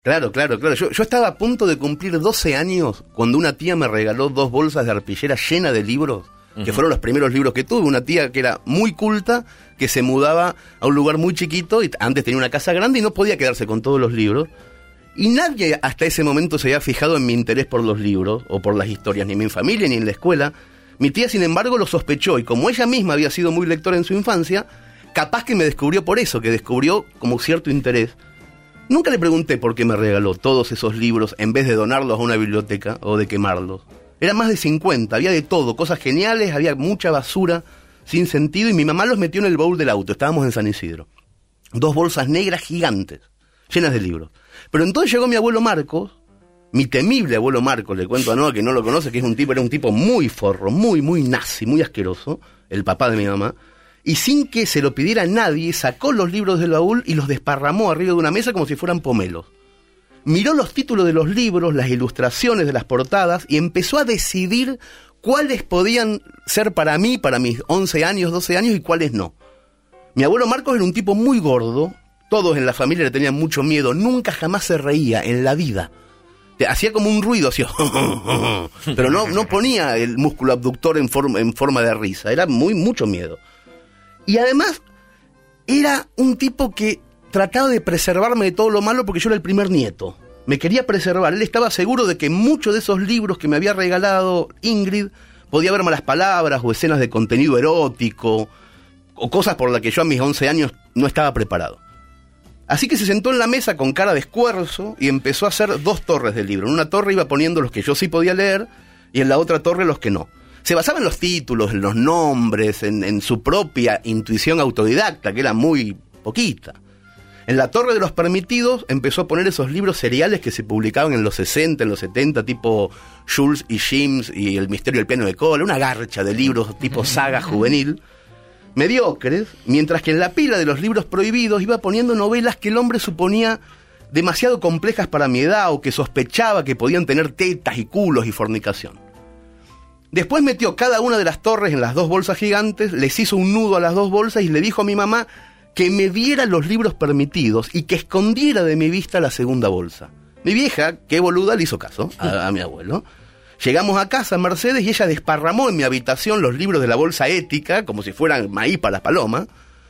Claro. Yo estaba a punto de cumplir 12 años cuando una tía me regaló 2 bolsas de arpillera llenas de libros, que fueron los primeros libros que tuve. Una tía que era muy culta, que se mudaba a un lugar muy chiquito, y antes tenía una casa grande y no podía quedarse con todos los libros. Y nadie hasta ese momento se había fijado en mi interés por los libros o por las historias, ni en mi familia ni en la escuela. Mi tía, sin embargo, lo sospechó, y como ella misma había sido muy lectora en su infancia, capaz que me descubrió por eso, que descubrió como cierto interés. Nunca le pregunté por qué me regaló todos esos libros en vez de donarlos a una biblioteca o de quemarlos. Eran más de 50, había de todo, cosas geniales, había mucha basura sin sentido, y mi mamá los metió en el baúl del auto. Estábamos en San Isidro. 2 bolsas negras gigantes, llenas de libros. Pero entonces llegó mi abuelo Marcos, mi temible abuelo Marcos, le cuento a Noa que no lo conoce, que era un tipo muy forro, muy nazi, muy asqueroso, el papá de mi mamá. Y sin que se lo pidiera nadie, sacó los libros del baúl y los desparramó arriba de una mesa como si fueran pomelos. Miró los títulos de los libros, las ilustraciones de las portadas, y empezó a decidir cuáles podían ser para mí, para mis 11 años, 12 años, y cuáles no. Mi abuelo Marcos era un tipo muy gordo, todos en la familia le tenían mucho miedo, nunca jamás se reía en la vida. Hacía como un ruido, hacía pero no ponía el músculo abductor en forma de risa, era mucho miedo. Y además, era un tipo que trataba de preservarme de todo lo malo porque yo era el primer nieto. Me quería preservar. Él estaba seguro de que muchos de esos libros que me había regalado Ingrid podía haber malas palabras o escenas de contenido erótico o cosas por las que yo a mis 11 años no estaba preparado. Así que se sentó en la mesa con cara de esfuerzo y empezó a hacer 2 torres del libro. En una torre iba poniendo los que yo sí podía leer y en la otra torre los que no. Se basaba en los títulos, en los nombres, en su propia intuición autodidacta, que era muy poquita. En la torre de los permitidos empezó a poner esos libros seriales que se publicaban en los 60, en los 70, tipo Jules y James y El misterio del piano de cola, una garcha de libros tipo saga juvenil, mediocres, mientras que en la pila de los libros prohibidos iba poniendo novelas que el hombre suponía demasiado complejas para mi edad o que sospechaba que podían tener tetas y culos y fornicación. Después metió cada una de las torres en las 2 bolsas gigantes, les hizo un nudo a las 2 bolsas y le dijo a mi mamá que me diera los libros permitidos y que escondiera de mi vista la segunda bolsa. Mi vieja, qué boluda, le hizo caso a mi abuelo. Llegamos a casa, Mercedes, y ella desparramó en mi habitación los libros de la bolsa ética, como si fueran maíz para las palomas,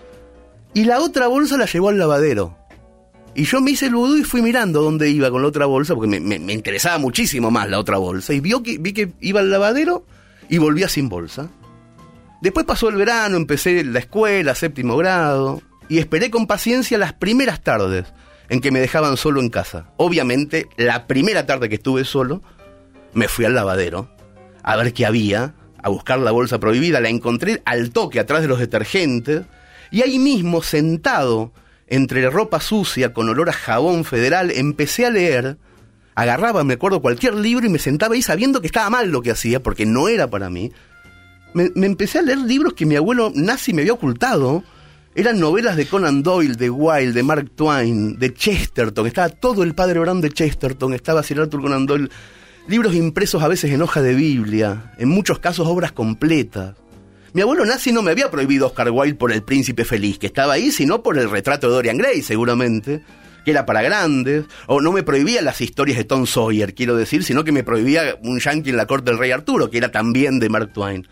y la otra bolsa la llevó al lavadero. Y yo me hice el vudú y fui mirando dónde iba con la otra bolsa, porque me interesaba muchísimo más la otra bolsa, y vi que iba al lavadero y volvía sin bolsa. Después pasó el verano, empecé la escuela, 7º grado, y esperé con paciencia las primeras tardes en que me dejaban solo en casa. Obviamente, la primera tarde que estuve solo, me fui al lavadero a ver qué había, a buscar la bolsa prohibida. La encontré al toque atrás de los detergentes, y ahí mismo, sentado entre ropa sucia con olor a jabón federal, empecé a leer. Agarraba, me acuerdo, cualquier libro y me sentaba ahí sabiendo que estaba mal lo que hacía, porque no era para mí. Me empecé a leer libros que mi abuelo nazi me había ocultado. Eran novelas de Conan Doyle, de Wilde, de Mark Twain, de Chesterton. Estaba todo el padre Brown de Chesterton, estaba Sir Arthur Conan Doyle. Libros impresos a veces en hoja de Biblia, en muchos casos obras completas. Mi abuelo nazi no me había prohibido Oscar Wilde por El Príncipe Feliz, que estaba ahí, sino por El retrato de Dorian Gray, seguramente, que era para grandes. O no me prohibía las historias de Tom Sawyer, quiero decir, sino que me prohibía Un Yankee en la corte del rey Arturo, que era también de Mark Twain.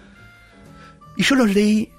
Y yo los leí,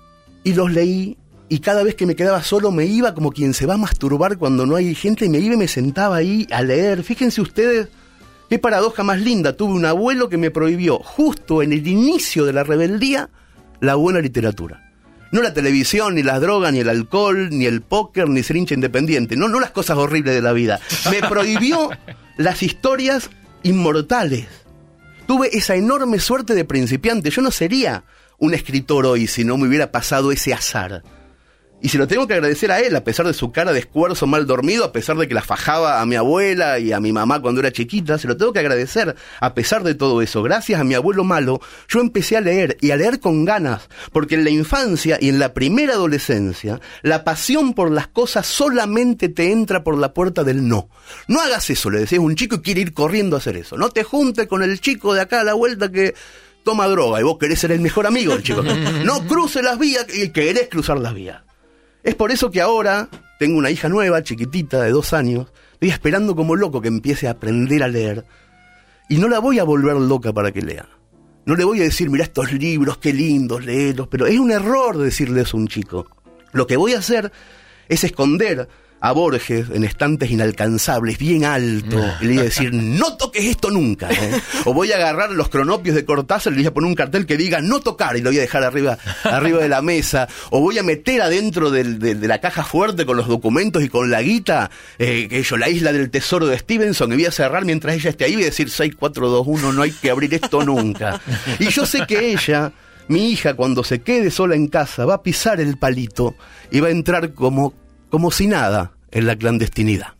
y cada vez que me quedaba solo me iba como quien se va a masturbar cuando no hay gente, y me iba y me sentaba ahí a leer. Fíjense ustedes qué paradoja más linda. Tuve un abuelo que me prohibió, justo en el inicio de la rebeldía, la buena literatura. No la televisión, ni las drogas, ni el alcohol, ni el póker, ni ser hincha independiente. No las cosas horribles de la vida. Me prohibió las historias inmortales. Tuve esa enorme suerte de principiante. Yo no sería un escritor hoy si no me hubiera pasado ese azar. Y se lo tengo que agradecer a él, a pesar de su cara de escuerzo mal dormido, a pesar de que la fajaba a mi abuela y a mi mamá cuando era chiquita. Se lo tengo que agradecer a pesar de todo eso. Gracias a mi abuelo malo, yo empecé a leer, y a leer con ganas, porque en la infancia y en la primera adolescencia, la pasión por las cosas solamente te entra por la puerta del no. No hagas eso, le decía a un chico y quiere ir corriendo a hacer eso. No te juntes con el chico de acá a la vuelta que toma droga y vos querés ser el mejor amigo del chico. No cruces las vías y querés cruzar las vías. Es por eso que ahora tengo una hija nueva, chiquitita, de 2 años. Estoy esperando como loco que empiece a aprender a leer. Y no la voy a volver loca para que lea. No le voy a decir, mira estos libros, qué lindos, léelos. Pero es un error decirle eso a un chico. Lo que voy a hacer es esconder a Borges en estantes inalcanzables, bien alto, y le voy a decir, no toques esto nunca, ¿eh? O voy a agarrar los cronopios de Cortázar y le voy a poner un cartel que diga, no tocar, y lo voy a dejar arriba de la mesa. O voy a meter adentro de la caja fuerte con los documentos y con la guita, la isla del tesoro de Stevenson, y voy a cerrar mientras ella esté ahí y voy a decir, 6, 4, 2, 1, no hay que abrir esto nunca. Y yo sé que ella, mi hija, cuando se quede sola en casa, va a pisar el palito y va a entrar como si nada en la clandestinidad.